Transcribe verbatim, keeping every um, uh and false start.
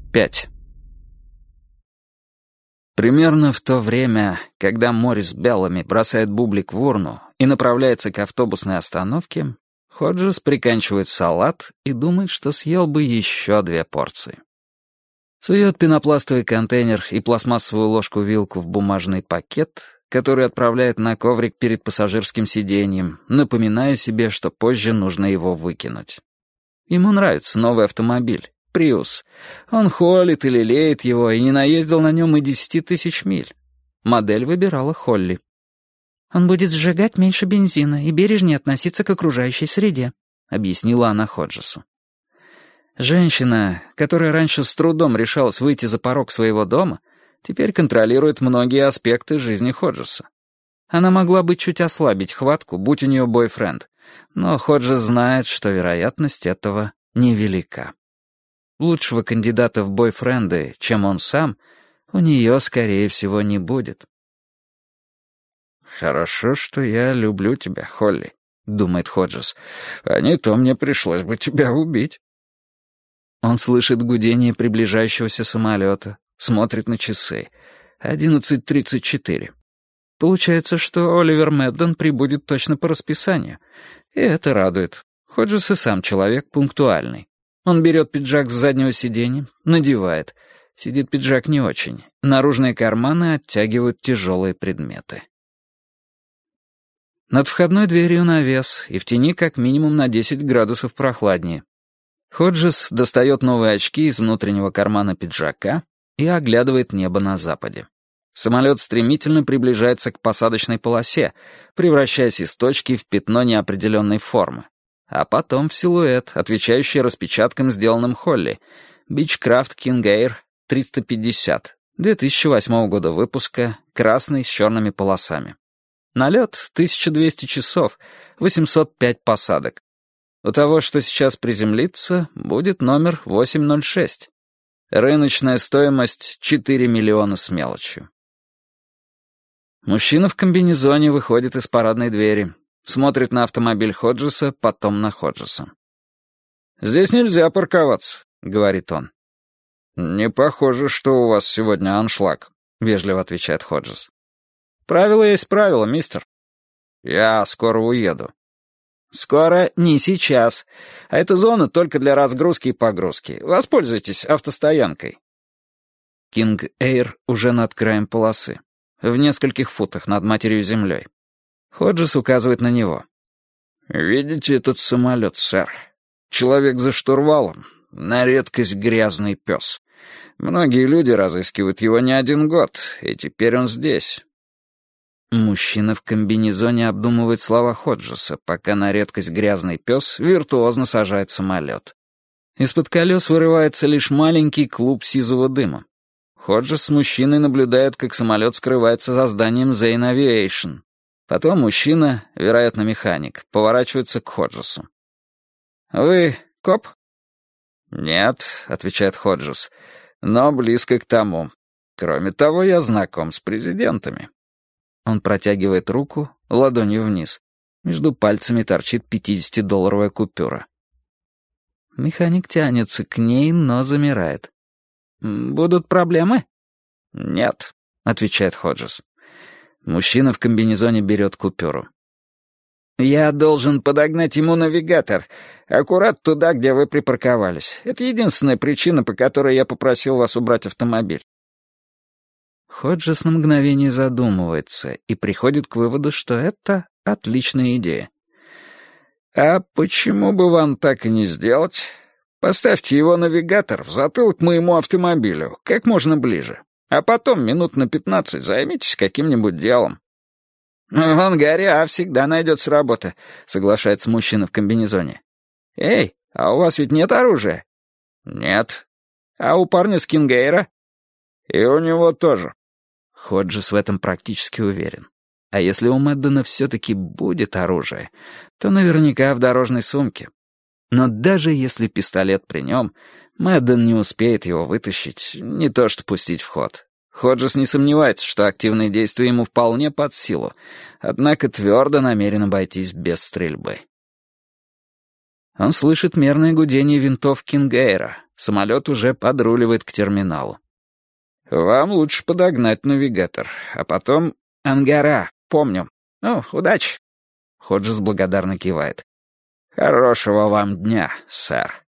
пять. Примерно в то время, когда Моррис Беллами бросает бублик в урну и направляется к автобусной остановке, Ходжес приканчивает салат и думает, что съел бы еще две порции. Сует пенопластовый контейнер и пластмассовую ложку-вилку в бумажный пакет, который отправляет на коврик перед пассажирским сиденьем, напоминая себе, что позже нужно его выкинуть. Ему нравится новый автомобиль. Приус. Он холит и лелеет его, и не наездил на нем и десяти тысяч миль. Модель выбирала Холли. «Он будет сжигать меньше бензина и бережнее относиться к окружающей среде», — объяснила она Ходжесу. Женщина, которая раньше с трудом решалась выйти за порог своего дома, теперь контролирует многие аспекты жизни Ходжеса. Она могла бы чуть ослабить хватку, будь у нее бойфренд, но Ходжес знает, что вероятность этого невелика. Лучшего кандидата в бойфренды, чем он сам, у нее, скорее всего, не будет. «Хорошо, что я люблю тебя, Холли», — думает Ходжес. «А не то мне пришлось бы тебя убить». Он слышит гудение приближающегося самолета, смотрит на часы. одиннадцать тридцать четыре. Получается, что Оливер Мэдден прибудет точно по расписанию. И это радует. Ходжес и сам человек пунктуальный. Он берет пиджак с заднего сиденья, надевает. Сидит пиджак не очень. Наружные карманы оттягивают тяжелые предметы. Над входной дверью навес, и в тени как минимум на десять градусов прохладнее. Ходжес достает новые очки из внутреннего кармана пиджака и оглядывает небо на западе. Самолет стремительно приближается к посадочной полосе, превращаясь из точки в пятно неопределенной формы. А потом в силуэт, отвечающий распечаткам, сделанным Холли. Beechcraft King Air триста пятьдесят, две тысячи восьмого года выпуска, красный с черными полосами. Налет тысяча двести часов, восемьсот пять посадок. У того, что сейчас приземлится, будет номер восемь ноль шесть. Рыночная стоимость четыре миллиона с мелочью. Мужчина в комбинезоне выходит из парадной двери, смотрит на автомобиль Ходжеса, потом на Ходжеса. «Здесь нельзя парковаться», — говорит он. «Не похоже, что у вас сегодня аншлаг», — вежливо отвечает Ходжес. «Правило есть правило, мистер. Я скоро уеду». «Скоро не сейчас. А эта зона только для разгрузки и погрузки. Воспользуйтесь автостоянкой». King Air уже над краем полосы, в нескольких футах над матерью-землей. Ходжес указывает на него. «Видите этот самолет, сэр? Человек за штурвалом. На редкость грязный пес. Многие люди разыскивают его не один год, и теперь он здесь». Мужчина в комбинезоне обдумывает слова Ходжеса, пока на редкость грязный пес виртуозно сажает самолет. Из-под колес вырывается лишь маленький клуб сизого дыма. Ходжес с мужчиной наблюдают, как самолет скрывается за зданием Zane Aviation. Потом мужчина, вероятно, механик, поворачивается к Ходжесу. «Вы коп?» «Нет», — отвечает Ходжес, — «но близко к тому. Кроме того, я знаком с президентами». Он протягивает руку, ладонью вниз. Между пальцами торчит пятидесятидолларовая купюра. Механик тянется к ней, но замирает. «Будут проблемы?» «Нет», — отвечает Ходжес. Мужчина в комбинезоне берет купюру. «Я должен подогнать ему навигатор. Аккурат туда, где вы припарковались. Это единственная причина, по которой я попросил вас убрать автомобиль». Ходжес на мгновение задумывается и приходит к выводу, что это отличная идея. «А почему бы вам так и не сделать? Поставьте его навигатор в затылок моему автомобилю, как можно ближе. А потом минут на пятнадцать займитесь каким-нибудь делом». «В ангаре А всегда найдется работа», — соглашается мужчина в комбинезоне. «Эй, а у вас ведь нет оружия?» «Нет». «А у парня с Кингейра?» «И у него тоже». Ходжес в этом практически уверен. А если у Мэддена все-таки будет оружие, то наверняка в дорожной сумке. Но даже если пистолет при нем, Мэдден не успеет его вытащить, не то что пустить в ход. Ходжес не сомневается, что активные действия ему вполне под силу, однако твердо намерен обойтись без стрельбы. Он слышит мерное гудение винтов Кингейра, Самолет уже подруливает к терминалу. «Вам лучше подогнать навигатор, а потом Ангара, помню. Ну, удачи!» Ходжес благодарно кивает. «Хорошего вам дня, сэр».